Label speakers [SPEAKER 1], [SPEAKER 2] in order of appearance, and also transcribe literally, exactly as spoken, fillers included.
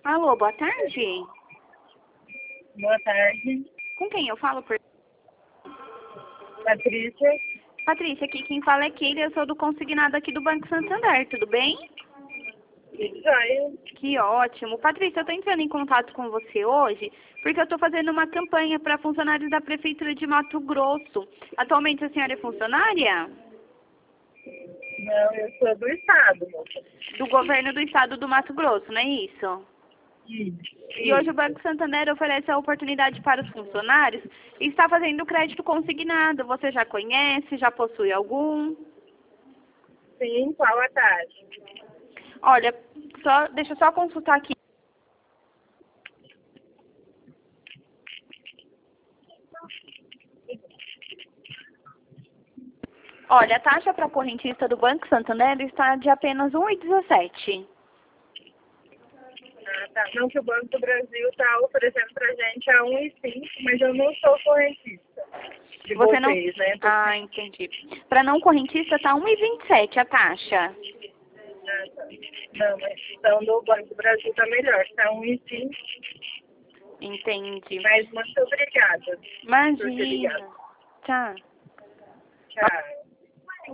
[SPEAKER 1] Alô, boa tarde.
[SPEAKER 2] Boa tarde,
[SPEAKER 1] Com quem eu falo? Por...
[SPEAKER 2] Patrícia.
[SPEAKER 1] Patrícia, aqui quem fala é Keila, eu sou do consignado aqui do Banco Santander, tudo bem?
[SPEAKER 2] Joia.
[SPEAKER 1] Que ótimo. Patrícia, eu estou entrando em contato com você hoje porque eu estou fazendo uma campanha para funcionários da Prefeitura de Mato Grosso. Atualmente a senhora é funcionária?
[SPEAKER 2] Não, eu sou do estado, moça.
[SPEAKER 1] Do governo do estado do Mato Grosso, não é isso?
[SPEAKER 2] Isso.
[SPEAKER 1] E hoje o Banco Santander oferece a oportunidade para os funcionários e está fazendo crédito consignado. Você já conhece? Já possui algum?
[SPEAKER 2] Sim, qual a taxa?
[SPEAKER 1] Olha, só, deixa eu só consultar aqui. Olha, a taxa para correntista do Banco Santander está de apenas um vírgula dezessete.
[SPEAKER 2] Ah, tá. Não, que o Banco do Brasil está oferecendo pra gente a um vírgula cinco, mas eu não sou correntista de
[SPEAKER 1] Você não...
[SPEAKER 2] vocês, né?
[SPEAKER 1] Ah, entendi. Para não correntista está um vírgula vinte e sete a taxa.
[SPEAKER 2] Ah, tá. Não, mas então no Banco do Brasil está melhor, está um vírgula cinco.
[SPEAKER 1] Entendi.
[SPEAKER 2] Mas muito obrigada por ter
[SPEAKER 1] Imagina.
[SPEAKER 2] ligado.
[SPEAKER 1] Tchau.
[SPEAKER 2] Tchau.